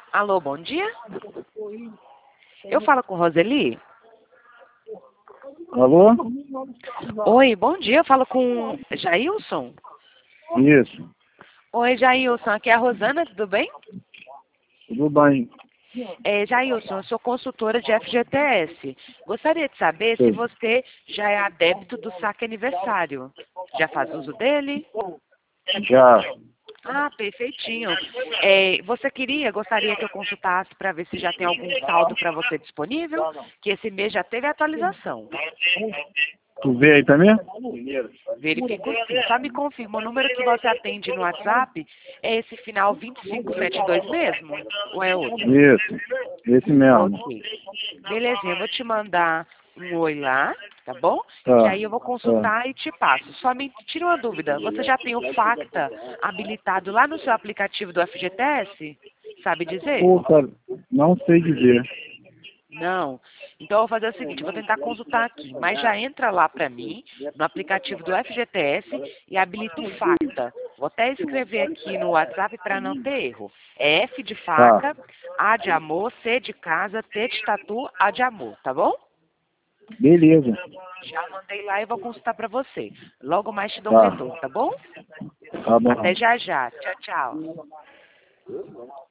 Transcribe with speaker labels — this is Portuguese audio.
Speaker 1: Alô, bom dia. Eu falo com Roseli?
Speaker 2: Alô?
Speaker 1: Oi, bom dia. Eu falo com Jailson?
Speaker 2: Isso,
Speaker 1: Oi, Jailson. Aqui é a Rosana, tudo bem?
Speaker 2: tudo bem.
Speaker 1: Jailson, eu sou consultora de FGTS. Gostaria de saber se
Speaker 2: Sim.
Speaker 1: você já é adepto do saque aniversário. Já faz uso dele?
Speaker 2: Já,
Speaker 1: Ah, perfeitinho. Você gostaria que eu consultasse para ver se já tem algum saldo para você disponível? Que esse mês já teve atualização.
Speaker 2: tu vê aí também?
Speaker 1: Verifico sim. Só me confirma, o número que você atende no WhatsApp é esse final 2572 mesmo? Ou é outro?
Speaker 2: Isso, esse mesmo.
Speaker 1: Ok. Belezinha, eu vou te mandar um oi lá, tá bom? Que
Speaker 2: Tá,
Speaker 1: aí eu vou
Speaker 2: tá.
Speaker 1: consultar e te passo. Só me tira uma dúvida, você já tem o Facta habilitado lá no seu aplicativo do FGTS? Sabe dizer?
Speaker 2: Pô, cara, não sei dizer.
Speaker 1: Não. Então eu vou fazer o seguinte, eu vou tentar consultar aqui, mas já entra lá para mim, no aplicativo do FGTS e habilita o Facta. Vou até escrever aqui no WhatsApp para não ter erro. É F de
Speaker 2: Tá,
Speaker 1: faca, A de amor, C de casa, T de tatu, A de amor, tá bom?
Speaker 2: beleza.
Speaker 1: Já mandei lá e vou consultar para você. Logo mais te dou um
Speaker 2: Tá,
Speaker 1: retorno, tá bom?
Speaker 2: tá bom.
Speaker 1: Até já já. Tchau, tchau.